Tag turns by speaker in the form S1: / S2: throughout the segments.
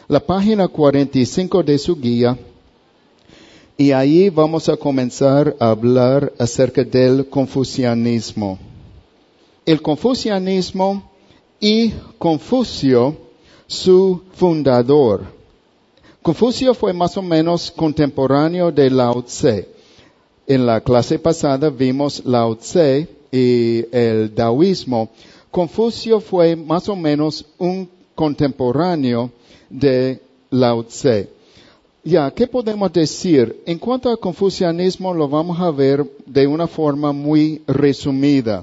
S1: la página 45 de su guía, y ahí vamos a comenzar a hablar acerca del confucianismo. El confucianismo y Confucio, su fundador. Confucio fue más o menos contemporáneo de Lao Tse. En la clase pasada vimos Lao Tse y el taoísmo. Confucio fue más o menos un contemporáneo de Lao Tse. Ya, ¿qué podemos decir? En cuanto al confucianismo, lo vamos a ver de una forma muy resumida.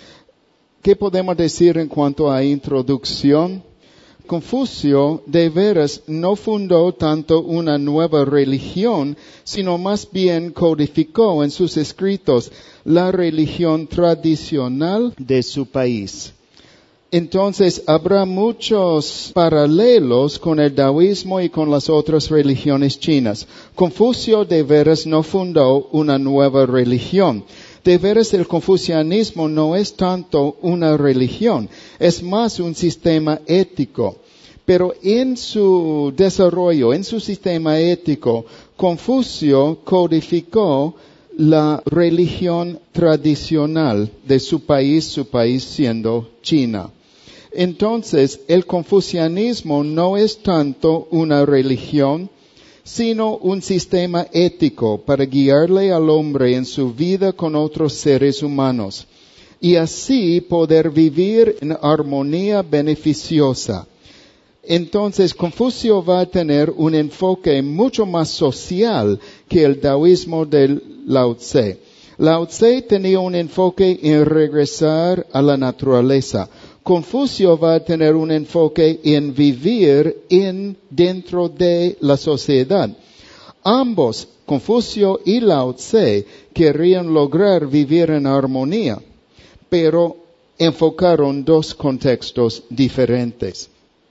S1: ¿Qué podemos decir en cuanto a introducción? Confucio de veras no fundó tanto una nueva religión, sino más bien codificó en sus escritos la religión tradicional de su país. Entonces, habrá muchos paralelos con el taoísmo y con las otras religiones chinas. Confucio de veras no fundó una nueva religión. De veras, el confucianismo no es tanto una religión, es más un sistema ético. Pero en su desarrollo, en su sistema ético, Confucio codificó la religión tradicional de su país siendo China. Entonces, el confucianismo no es tanto una religión, sino un sistema ético para guiarle al hombre en su vida con otros seres humanos y así poder vivir en armonía beneficiosa. Entonces, Confucio va a tener un enfoque mucho más social que el taoísmo de Lao Tse. Lao Tse tenía un enfoque en regresar a la naturaleza. Confucio va a tener un enfoque en vivir dentro de la sociedad. Ambos, Confucio y Lao Tse, querían lograr vivir en armonía, pero enfocaron dos contextos diferentes.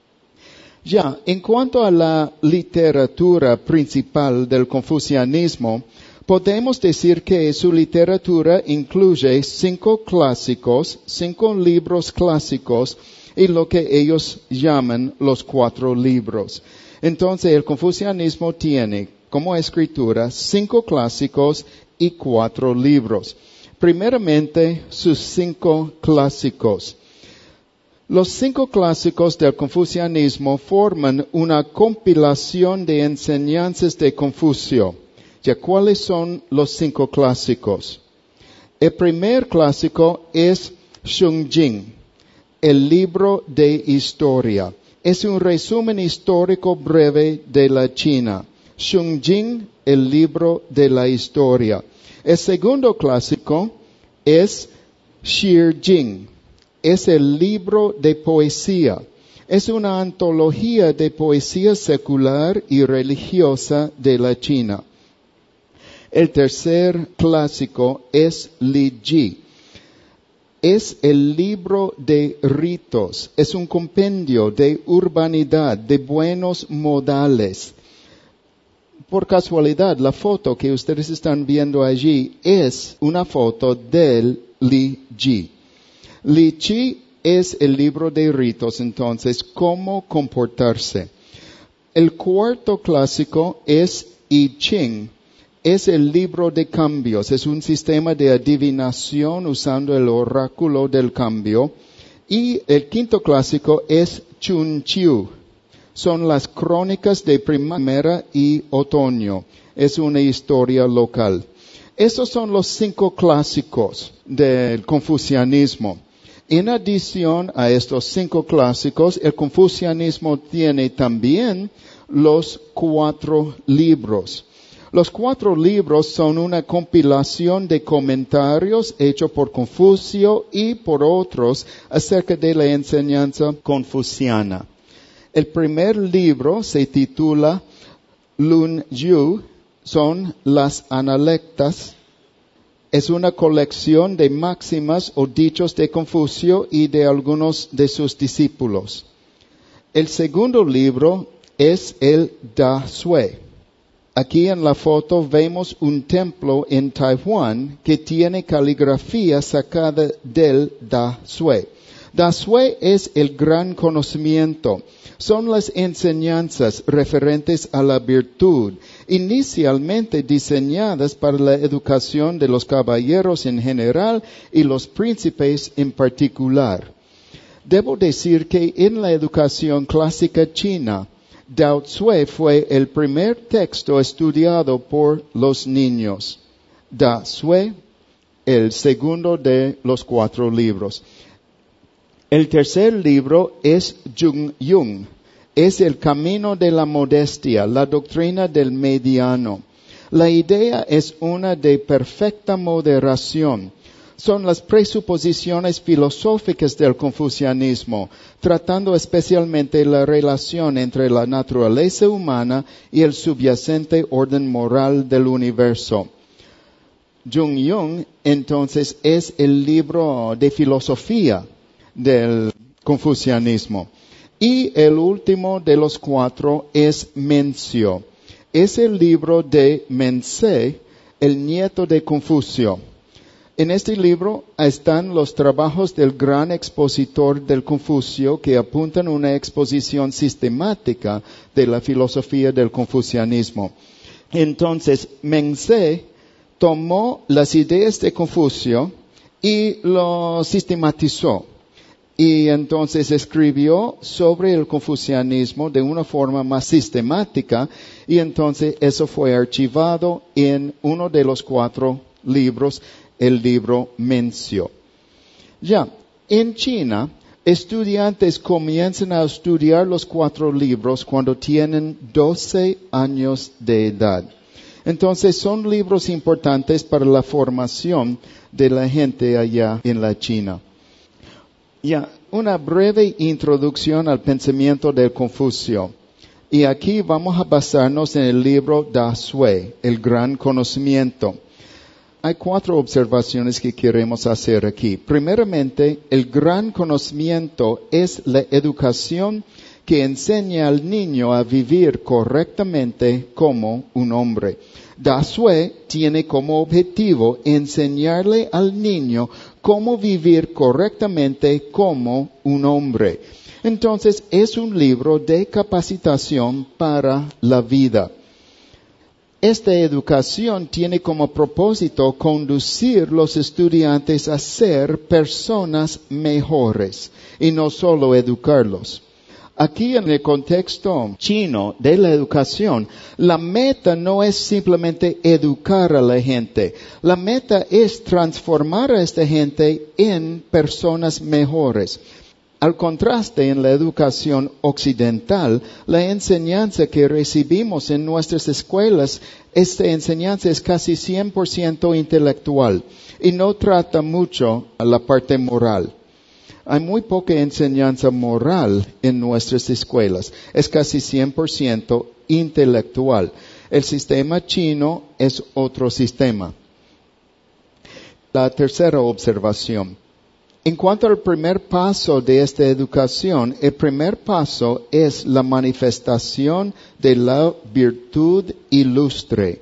S1: Ya, en cuanto a la literatura principal del confucianismo, podemos decir que su literatura incluye 5 libros clásicos y lo que ellos llaman los 4 libros. Entonces, el confucianismo tiene como escritura 5 clásicos y 4 libros. Primeramente, sus 5 clásicos. Los 5 clásicos del confucianismo forman una compilación de enseñanzas de Confucio. Ya, ¿cuáles son los 5 clásicos? El primer clásico es Shunjing, el libro de historia. Es un resumen histórico breve de la China. Shunjing, el libro de la historia. El segundo clásico es Shijing, es el libro de poesía. Es una antología de poesía secular y religiosa de la China. El tercer clásico es Li Ji. Es el libro de ritos. Es un compendio de urbanidad, de buenos modales. Por casualidad, la foto que ustedes están viendo allí es una foto del Li Ji. Li Ji es el libro de ritos, entonces, cómo comportarse. El cuarto clásico es I Ching. Es el libro de cambios, es un sistema de adivinación usando el oráculo del cambio. Y el quinto clásico es Chun Chiu. Son las crónicas de primavera y otoño. Es una historia local. Estos son los 5 clásicos del confucianismo. En adición a estos 5 clásicos, el confucianismo tiene también los 4 libros. Los 4 libros son una compilación de comentarios hechos por Confucio y por otros acerca de la enseñanza confuciana. El primer libro se titula Lun Yu, son las analectas. Es una colección de máximas o dichos de Confucio y de algunos de sus discípulos. El segundo libro es el Da Sui. Aquí en la foto vemos un templo en Taiwán que tiene caligrafía sacada del Da Sui. Dasue es el gran conocimiento. Son las enseñanzas referentes a la virtud, inicialmente diseñadas para la educación de los caballeros en general y los príncipes en particular. Debo decir que en la educación clásica china, Dao Tsue fue el primer texto estudiado por los niños. Da Tsue, el segundo de los 4 libros. El tercer libro es Jung Yung. Es el camino de la modestia, la doctrina del mediano. La idea es una de perfecta moderación. Son las presuposiciones filosóficas del confucianismo, tratando especialmente la relación entre la naturaleza humana y el subyacente orden moral del universo. Jung Yung, entonces, es el libro de filosofía del confucianismo. Y el último de los 4 es Mencio. Es el libro de Mense, el nieto de Confucio. En este libro están los trabajos del gran expositor del Confucio que apuntan a una exposición sistemática de la filosofía del confucianismo. Entonces, Mense tomó las ideas de Confucio y lo sistematizó. Y entonces escribió sobre el confucianismo de una forma más sistemática y entonces eso fue archivado en uno de los 4 libros, el libro Mencio. Ya, en China, estudiantes comienzan a estudiar los 4 libros cuando tienen 12 años de edad. Entonces son libros importantes para la formación de la gente allá en la China. Ya, una breve introducción al pensamiento del Confucio. Y aquí vamos a basarnos en el libro Da Sui, el gran conocimiento. Hay 4 observaciones que queremos hacer aquí. Primeramente, el gran conocimiento es la educación que enseña al niño a vivir correctamente como un hombre. Da Sui tiene como objetivo enseñarle al niño cómo vivir correctamente como un hombre. Entonces, es un libro de capacitación para la vida. Esta educación tiene como propósito conducir los estudiantes a ser personas mejores y no solo educarlos. Aquí en el contexto chino de la educación, la meta no es simplemente educar a la gente. La meta es transformar a esta gente en personas mejores. Al contraste, en la educación occidental, la enseñanza que recibimos en nuestras escuelas, esta enseñanza es casi 100% intelectual y no trata mucho a la parte moral. Hay muy poca enseñanza moral en nuestras escuelas. Es casi 100% intelectual. El sistema chino es otro sistema. La tercera observación. En cuanto al primer paso de esta educación, el primer paso es la manifestación de la virtud ilustre.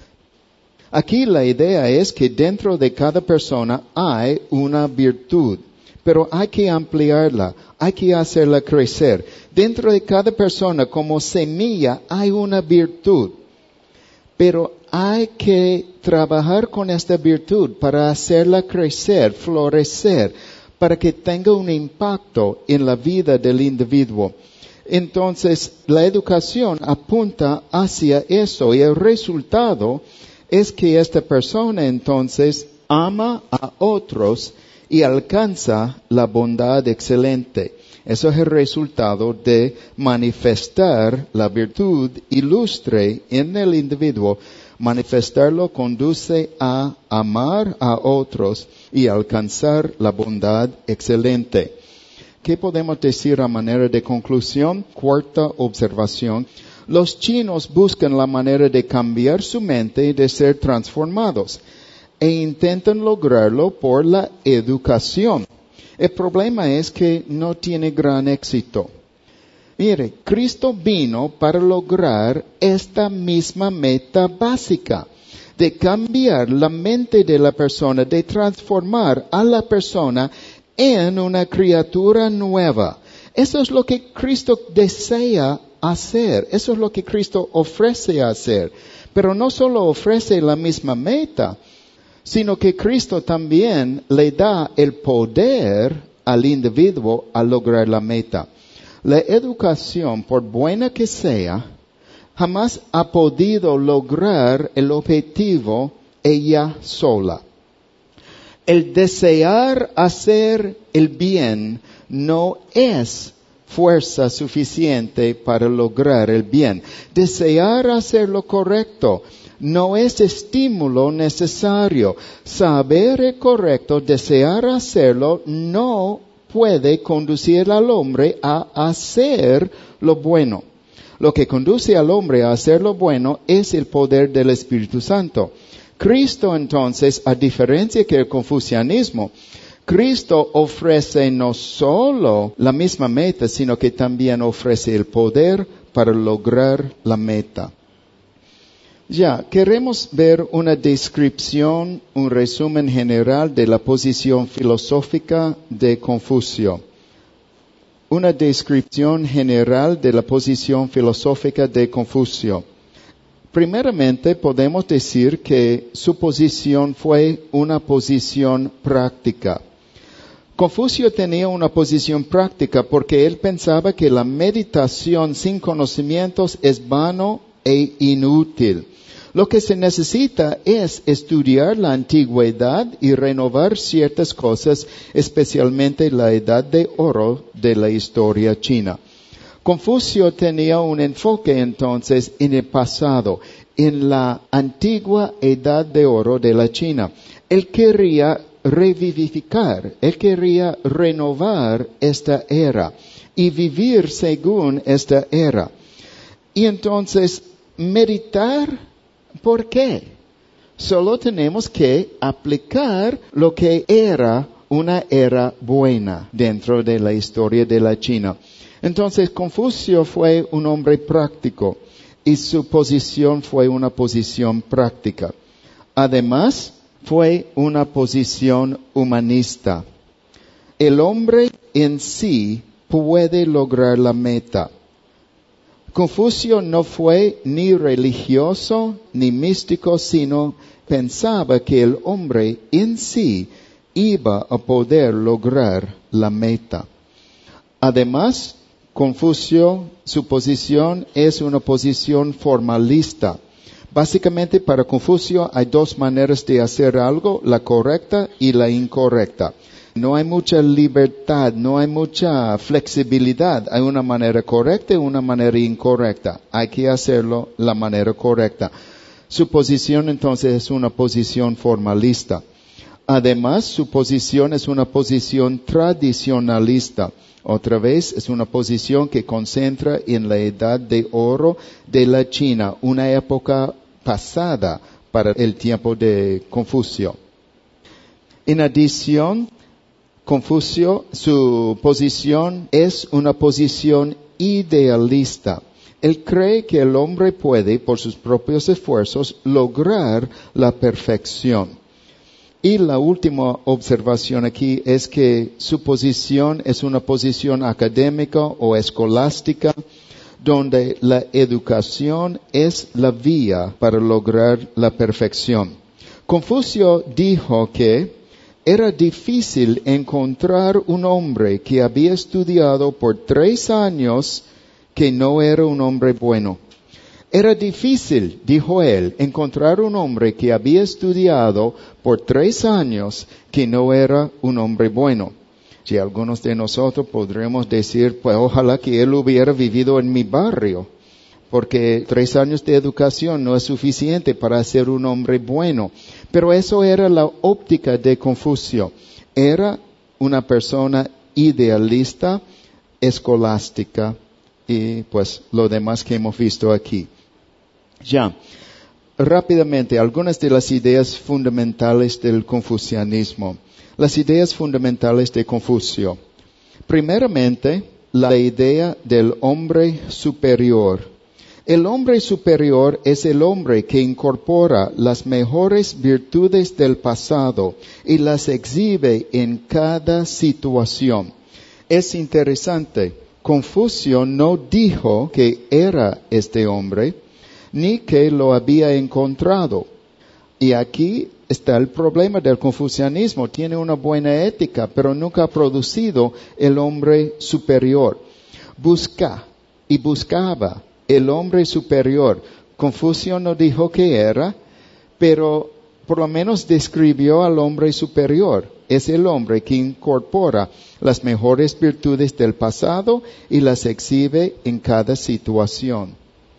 S1: Aquí la idea es que dentro de cada persona hay una virtud. Pero hay que ampliarla, hay que hacerla crecer. Dentro de cada persona, como semilla, hay una virtud. Pero hay que trabajar con esta virtud para hacerla crecer, florecer, para que tenga un impacto en la vida del individuo. Entonces, la educación apunta hacia eso y el resultado es que esta persona entonces ama a otros y alcanza la bondad excelente. Eso es el resultado de manifestar la virtud ilustre en el individuo. Manifestarlo conduce a amar a otros y alcanzar la bondad excelente. ¿Qué podemos decir a manera de conclusión? 4ª observación. Los chinos buscan la manera de cambiar su mente y de ser transformados, e intentan lograrlo por la educación. El problema es que no tiene gran éxito. Mire, Cristo vino para lograr esta misma meta básica, de cambiar la mente de la persona, de transformar a la persona en una criatura nueva. Eso es lo que Cristo desea hacer. Eso es lo que Cristo ofrece hacer. Pero no solo ofrece la misma meta, sino que Cristo también le da el poder al individuo a lograr la meta. La educación, por buena que sea, jamás ha podido lograr el objetivo ella sola. El desear hacer el bien no es fuerza suficiente para lograr el bien. Desear hacer lo correcto no es estímulo necesario. Saber el correcto, desear hacerlo, no puede conducir al hombre a hacer lo bueno. Lo que conduce al hombre a hacer lo bueno es el poder del Espíritu Santo. Cristo entonces, a diferencia que el confucianismo, Cristo ofrece no solo la misma meta, sino que también ofrece el poder para lograr la meta. Ya, queremos ver una descripción, un resumen general de la posición filosófica de Confucio. Una descripción general de la posición filosófica de Confucio. Primeramente, podemos decir que su posición fue una posición práctica. Confucio tenía una posición práctica porque él pensaba que la meditación sin conocimientos es vano e inútil. Lo que se necesita es estudiar la antigüedad y renovar ciertas cosas, especialmente la edad de oro de la historia china. Confucio tenía un enfoque entonces en el pasado, en la antigua edad de oro de la China. Él quería revivificar, él quería renovar esta era y vivir según esta era. Y entonces, meditar, ¿por qué? Solo tenemos que aplicar lo que era una era buena dentro de la historia de la China. Entonces, Confucio fue un hombre práctico y su posición fue una posición práctica. Además, fue una posición humanista. El hombre en sí puede lograr la meta. Confucio no fue ni religioso ni místico, sino pensaba que el hombre en sí iba a poder lograr la meta. Además, Confucio, su posición es una posición formalista. Básicamente, para Confucio hay dos maneras de hacer algo, la correcta y la incorrecta. No hay mucha libertad, no hay mucha flexibilidad. Hay una manera correcta y una manera incorrecta. Hay que hacerlo la manera correcta. Su posición entonces es una posición formalista. Además, su posición es una posición tradicionalista. Otra vez, es una posición que concentra en la edad de oro de la China, una época pasada para el tiempo de Confucio. En adición, Confucio, su posición es una posición idealista. Él cree que el hombre puede, por sus propios esfuerzos, lograr la perfección. Y la última observación aquí es que su posición es una posición académica o escolástica, donde la educación es la vía para lograr la perfección. Confucio dijo que era difícil encontrar un hombre que había estudiado por 3 años que no era un hombre bueno. Era difícil, dijo él, encontrar un hombre que había estudiado por 3 años que no era un hombre bueno. Si algunos de nosotros podremos decir, pues ojalá que él hubiera vivido en mi barrio, porque 3 años de educación no es suficiente para ser un hombre bueno. Pero eso era la óptica de Confucio. Era una persona idealista, escolástica y pues lo demás que hemos visto aquí. Ya, rápidamente, algunas de las ideas fundamentales del confucianismo. Las ideas fundamentales de Confucio. Primeramente, la idea del hombre superior. El hombre superior es el hombre que incorpora las mejores virtudes del pasado y las exhibe en cada situación. Es interesante, Confucio no dijo que era este hombre, ni que lo había encontrado. Y aquí está el problema del confucianismo. Tiene una buena ética, pero nunca ha producido el hombre superior. Busca y buscaba el hombre superior. Confucio no dijo que era, pero por lo menos describió al hombre superior. Es el hombre que incorpora las mejores virtudes del pasado y las exhibe en cada situación.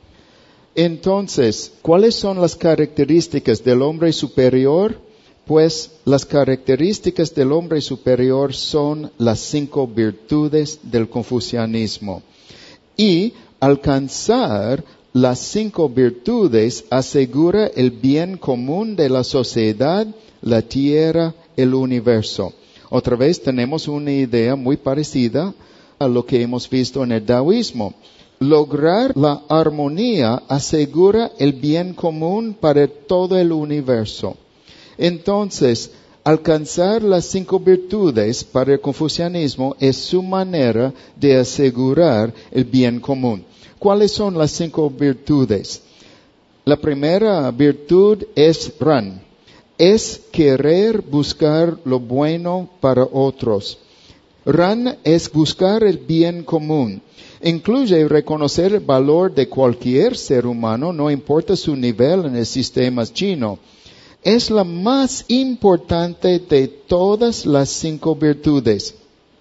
S1: Entonces, ¿cuáles son las características del hombre superior? Pues las características del hombre superior son las 5 virtudes del confucianismo. Y alcanzar las 5 virtudes asegura el bien común de la sociedad, la tierra, el universo. Otra vez tenemos una idea muy parecida a lo que hemos visto en el taoísmo. Lograr la armonía asegura el bien común para todo el universo. Entonces, alcanzar las 5 virtudes para el confucianismo es su manera de asegurar el bien común. ¿Cuáles son las 5 virtudes? La primera virtud es ran. Es querer buscar lo bueno para otros. Ran es buscar el bien común. Incluye reconocer el valor de cualquier ser humano, no importa su nivel en el sistema chino. Es la más importante de todas las 5 virtudes.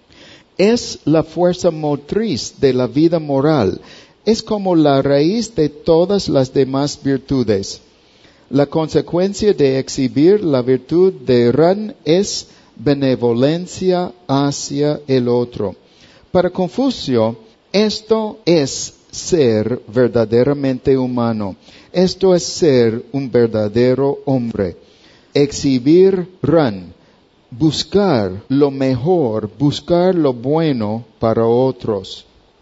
S1: Es la fuerza motriz de la vida moral. Es como la raíz de todas las demás virtudes. La consecuencia de exhibir la virtud de Ran es benevolencia hacia el otro. Para Confucio, esto es ser verdaderamente humano. Esto es ser un verdadero hombre. Exhibir Ran, buscar lo mejor, buscar lo bueno para otros.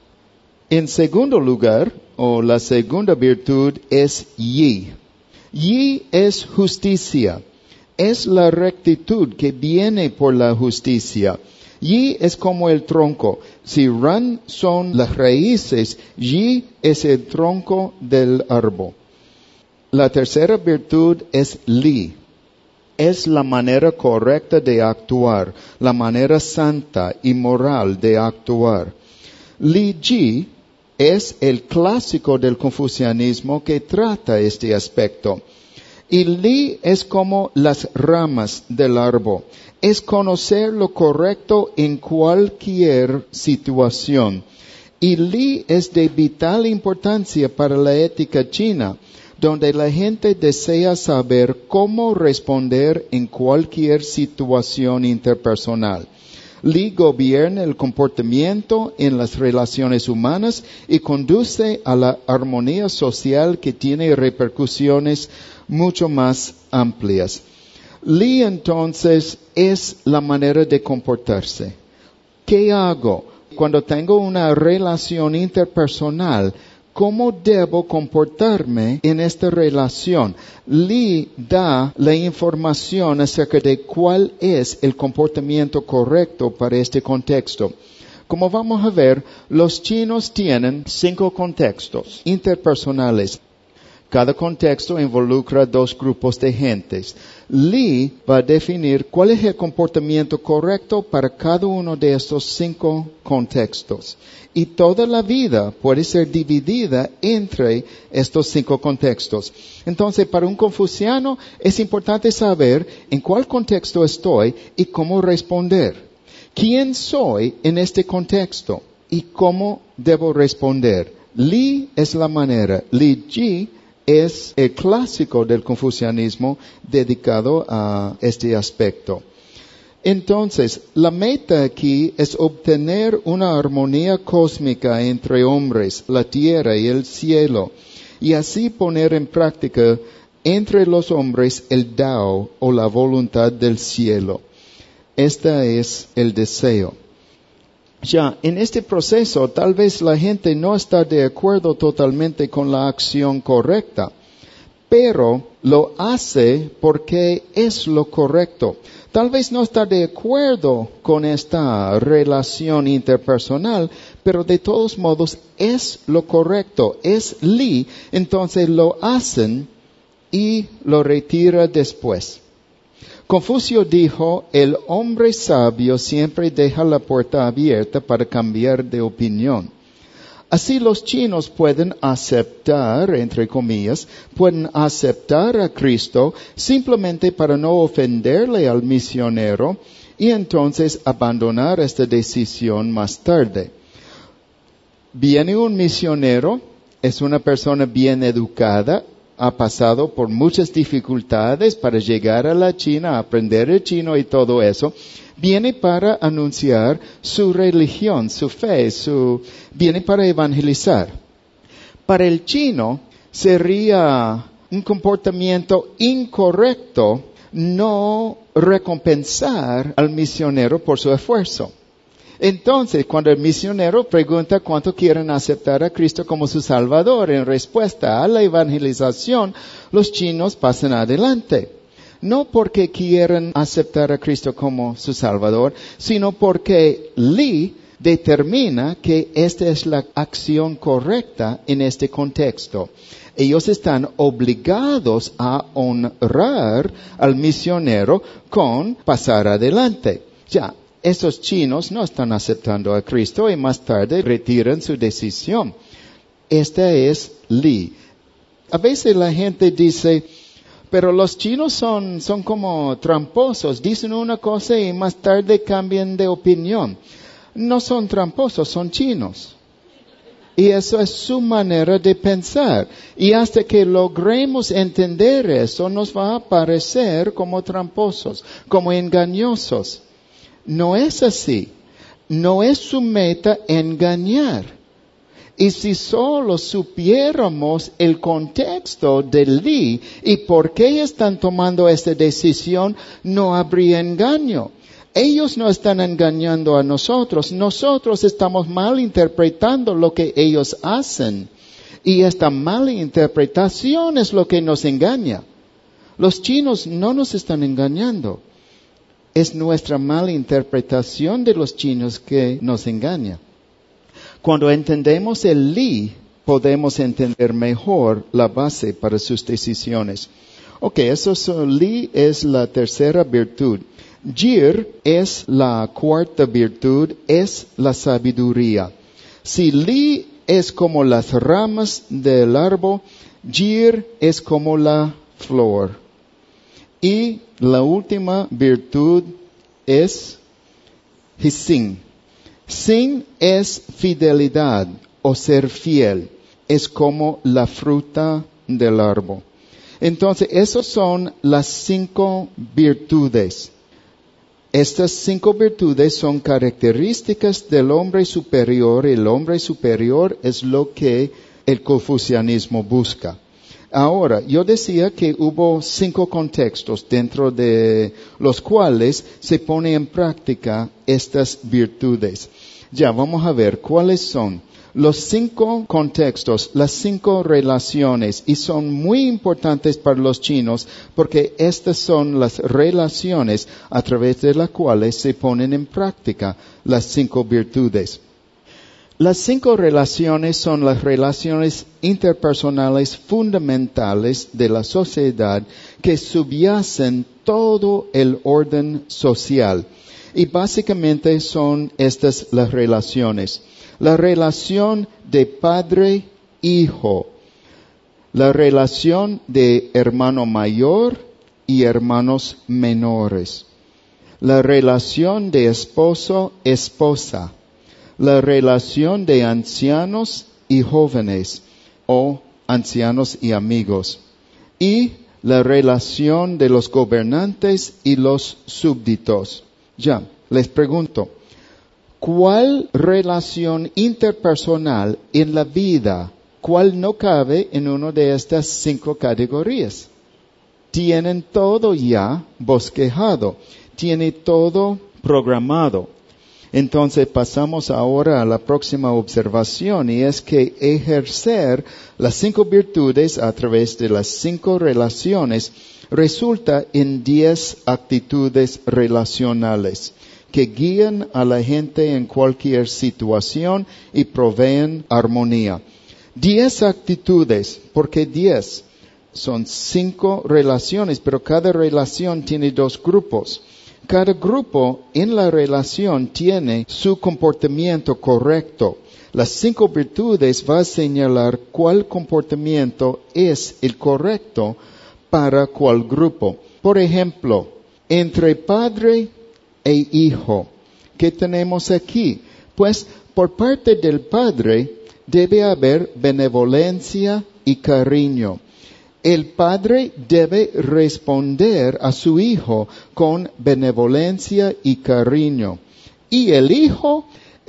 S1: En segundo lugar, o la segunda virtud es Yi. Yi es justicia. Es la rectitud que viene por la justicia. Yi es como el tronco. Si Ran son las raíces, Yi es el tronco del árbol. La tercera virtud es Li. Es la manera correcta de actuar, la manera santa y moral de actuar. Li Ji es el clásico del confucianismo que trata este aspecto. Y Li es como las ramas del árbol. Es conocer lo correcto en cualquier situación. Y Li es de vital importancia para la ética china, donde la gente desea saber cómo responder en cualquier situación interpersonal. Li gobierna el comportamiento en las relaciones humanas y conduce a la armonía social que tiene repercusiones mucho más amplias. Li entonces es la manera de comportarse. ¿Qué hago cuando tengo una relación interpersonal? ¿Cómo debo comportarme en esta relación? Li da la información acerca de cuál es el comportamiento correcto para este contexto. Como vamos a ver, los chinos tienen 5 contextos interpersonales. Cada contexto involucra 2 grupos de gentes. Li va a definir cuál es el comportamiento correcto para cada uno de estos 5 contextos. Y toda la vida puede ser dividida entre estos 5 contextos. Entonces, para un confuciano es importante saber en cuál contexto estoy y cómo responder. ¿Quién soy en este contexto? ¿Y cómo debo responder? Li es la manera. Li Ji es el clásico del confucianismo dedicado a este aspecto. Entonces, la meta aquí es obtener una armonía cósmica entre hombres, la tierra y el cielo, y así poner en práctica entre los hombres el Tao o la voluntad del cielo. Este es el deseo. Ya, en este proceso, tal vez la gente no está de acuerdo totalmente con la acción correcta, pero lo hace porque es lo correcto. Tal vez no está de acuerdo con esta relación interpersonal, pero de todos modos es lo correcto, es li, entonces lo hacen y lo retira después. Confucio dijo, el hombre sabio siempre deja la puerta abierta para cambiar de opinión. Así los chinos pueden aceptar, entre comillas, pueden aceptar a Cristo simplemente para no ofenderle al misionero y entonces abandonar esta decisión más tarde. Viene un misionero, es una persona bien educada, ha pasado por muchas dificultades para llegar a la China, aprender el chino y todo eso. Viene para anunciar su religión, su fe, viene para evangelizar. Para el chino sería un comportamiento incorrecto no recompensar al misionero por su esfuerzo. Entonces, cuando el misionero pregunta cuánto quieren aceptar a Cristo como su Salvador en respuesta a la evangelización, los chinos pasan adelante. No porque quieren aceptar a Cristo como su Salvador, sino porque Li determina que esta es la acción correcta en este contexto. Ellos están obligados a honrar al misionero con pasar adelante. Ya, estos chinos no están aceptando a Cristo y más tarde retiran su decisión. Esta es Li. A veces la gente dice, pero los chinos son como tramposos, dicen una cosa y más tarde cambian de opinión. No son tramposos, son chinos. Y eso es su manera de pensar. Y hasta que logremos entender eso, nos va a parecer como tramposos, como engañosos. No es así. No es su meta engañar. Y si solo supiéramos el contexto de Li y por qué están tomando esta decisión, no habría engaño. Ellos no están engañando a nosotros. Nosotros estamos malinterpretando lo que ellos hacen. Y esta mala interpretación es lo que nos engaña. Los chinos no nos están engañando. Es nuestra mala interpretación de los chinos que nos engaña. Cuando entendemos el Li, podemos entender mejor la base para sus decisiones. Li es la tercera virtud. Jir es la cuarta virtud, es la sabiduría. Si Li es como las ramas del árbol, Jir es como la flor. Y la última virtud es Hisin. Sin es fidelidad o ser fiel. Es como la fruta del árbol. Entonces, esas son las 5 virtudes. Estas 5 virtudes son características del hombre superior. El hombre superior es lo que el confucianismo busca. Ahora, yo decía que hubo 5 contextos dentro de los cuales se pone en práctica estas virtudes. Ya, vamos a ver cuáles son los 5 contextos, las 5 relaciones, y son muy importantes para los chinos porque estas son las relaciones a través de las cuales se ponen en práctica las 5 virtudes. Las 5 relaciones son las relaciones interpersonales fundamentales de la sociedad que subyacen todo el orden social. Y básicamente son estas las relaciones. La relación de padre-hijo. La relación de hermano mayor y hermanos menores. La relación de esposo-esposa. La relación de ancianos y jóvenes, o ancianos y amigos, y la relación de los gobernantes y los súbditos. Ya, les pregunto, ¿cuál relación interpersonal en la vida, cuál no cabe en una de estas 5 categorías? Tienen todo ya bosquejado, tiene todo programado. Entonces pasamos ahora a la próxima observación, y es que ejercer las 5 virtudes a través de las 5 relaciones resulta en 10 actitudes relacionales que guían a la gente en cualquier situación y proveen armonía. 10 actitudes, ¿por qué 10? Son 5 relaciones, pero cada relación tiene 2 grupos. Cada grupo en la relación tiene su comportamiento correcto. Las 5 virtudes van a señalar cuál comportamiento es el correcto para cuál grupo. Por ejemplo, entre padre e hijo, ¿qué tenemos aquí? Pues por parte del padre debe haber benevolencia y cariño. El padre debe responder a su hijo con benevolencia y cariño. Y el hijo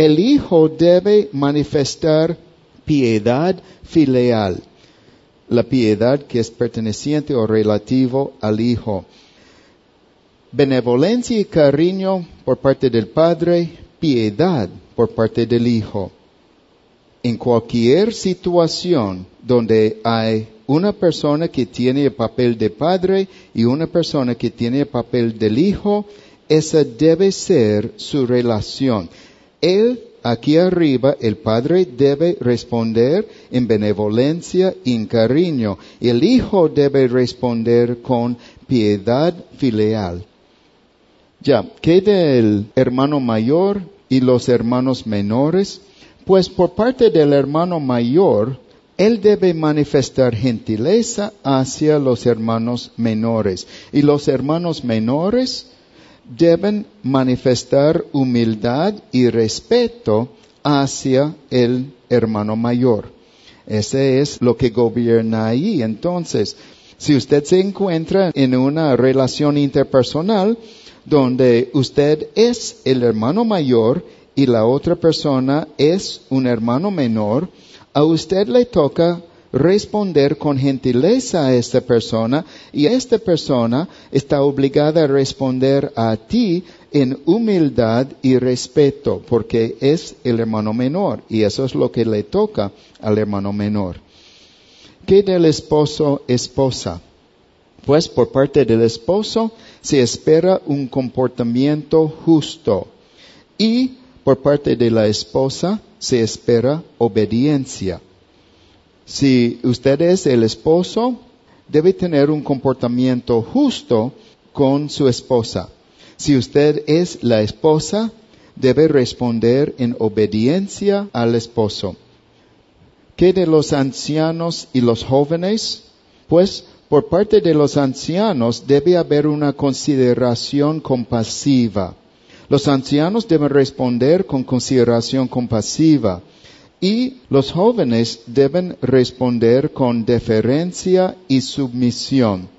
S1: debe manifestar piedad filial. La piedad que es perteneciente o relativo al hijo. Benevolencia y cariño por parte del padre, piedad por parte del hijo. En cualquier situación donde hay una persona que tiene el papel de padre y una persona que tiene el papel del hijo, esa debe ser su relación. Aquí arriba, el padre debe responder en benevolencia y en cariño. El hijo debe responder con piedad filial. Ya, ¿qué del hermano mayor y los hermanos menores? Pues por parte del hermano mayor, él debe manifestar gentileza hacia los hermanos menores. Y los hermanos menores deben manifestar humildad y respeto hacia el hermano mayor. Ese es lo que gobierna ahí. Entonces, si usted se encuentra en una relación interpersonal donde usted es el hermano mayor y la otra persona es un hermano menor, a usted le toca responder con gentileza a esta persona, y esta persona está obligada a responder a ti en humildad y respeto, porque es el hermano menor, y eso es lo que le toca al hermano menor. ¿Qué del esposo, esposa? Pues por parte del esposo se espera un comportamiento justo, y por parte de la esposa se espera obediencia. Si usted es el esposo, debe tener un comportamiento justo con su esposa. Si usted es la esposa, debe responder en obediencia al esposo. ¿Qué de los ancianos y los jóvenes? Pues por parte de los ancianos debe haber una consideración compasiva. Los ancianos deben responder con consideración compasiva. Y los jóvenes deben responder con deferencia y sumisión.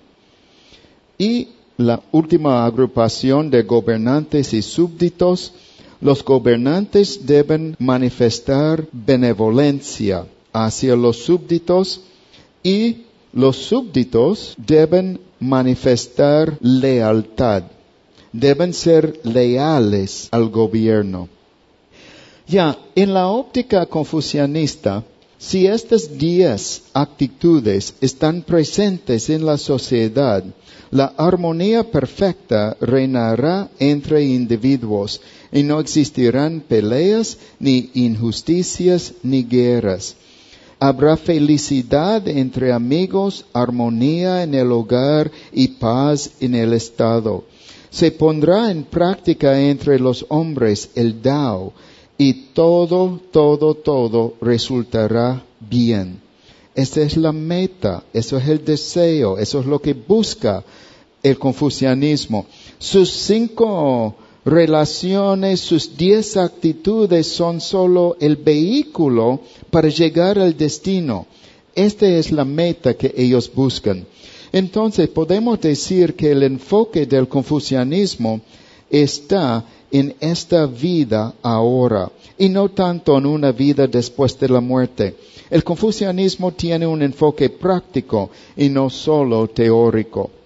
S1: Y la última agrupación de gobernantes y súbditos, los gobernantes deben manifestar benevolencia hacia los súbditos, y los súbditos deben manifestar lealtad. Deben ser leales al gobierno. Ya, en la óptica confucianista, si estas 10 actitudes están presentes en la sociedad, la armonía perfecta reinará entre individuos y no existirán peleas, ni injusticias, ni guerras. Habrá felicidad entre amigos, armonía en el hogar y paz en el Estado. Se pondrá en práctica entre los hombres el Tao, y todo resultará bien. Esa es la meta, eso es el deseo, eso es lo que busca el confucianismo. Sus 5 relaciones, sus 10 actitudes son solo el vehículo para llegar al destino. Esta es la meta que ellos buscan. Entonces podemos decir que el enfoque del confucianismo está en esta vida ahora, y no tanto en una vida después de la muerte. El confucianismo tiene un enfoque práctico y no solo teórico.